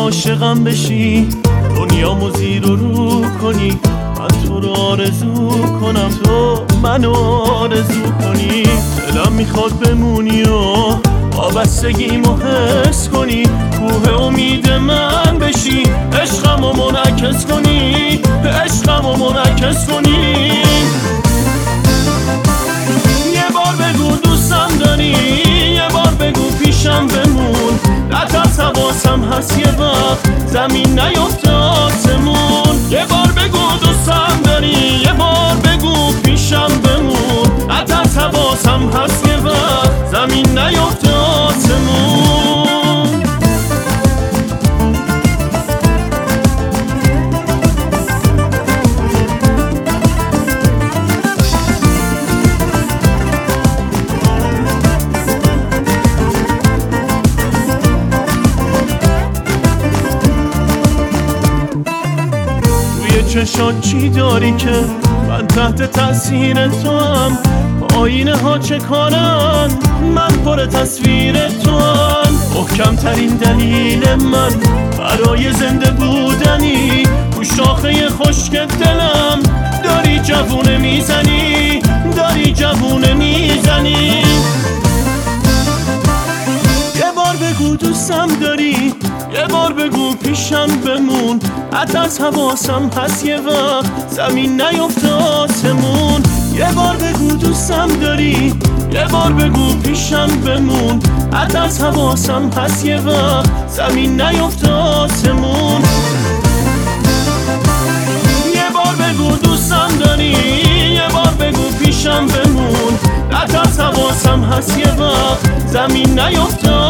عاشقم بشی، دنیامو زیر و رو کنی، من تو رو آرزو کنم، تو منو آرزو کنی. دلم میخواد بمونی و وابستگیمو حس کنی، کوه امید من بشی، عشقمو منعکس کنی، عشقمو منعکس کنی. یه بار بگو دوستم داری، یه بار بگو پیشم بمون، رد از حواسم هست یه وقت زمین نیفته آسمون. یه بار بگو دوستم داری، یه بار بگو پیشم بمون، رد از حواسم هست یه وقت زمین نیفته آسمون. چشات چی داری که من تحت تاثیر تو هم؟ آینه ها چه کارن من پر تصویر تو هم؟ محکم ترین دلیل من برای زنده بودنی، تو شاخه خشک دلم داری جوونه میزنی، داری جوونه میزنی. یه بار بگو دوستم داری، یه بار بگو پیشم بمون، حتی از حواسم هست یه وقت زمین نیفته آسمون. یه بار بگو دوستم داری، یه بار بگو پیشم بمون، حتی از حواسم هست یه وقت زمین نیفته آسمون. یه بار بگو دوستم داری، یه بار بگو پیشم بمون، حتی از حواسم هست یه وقت زمین نیفته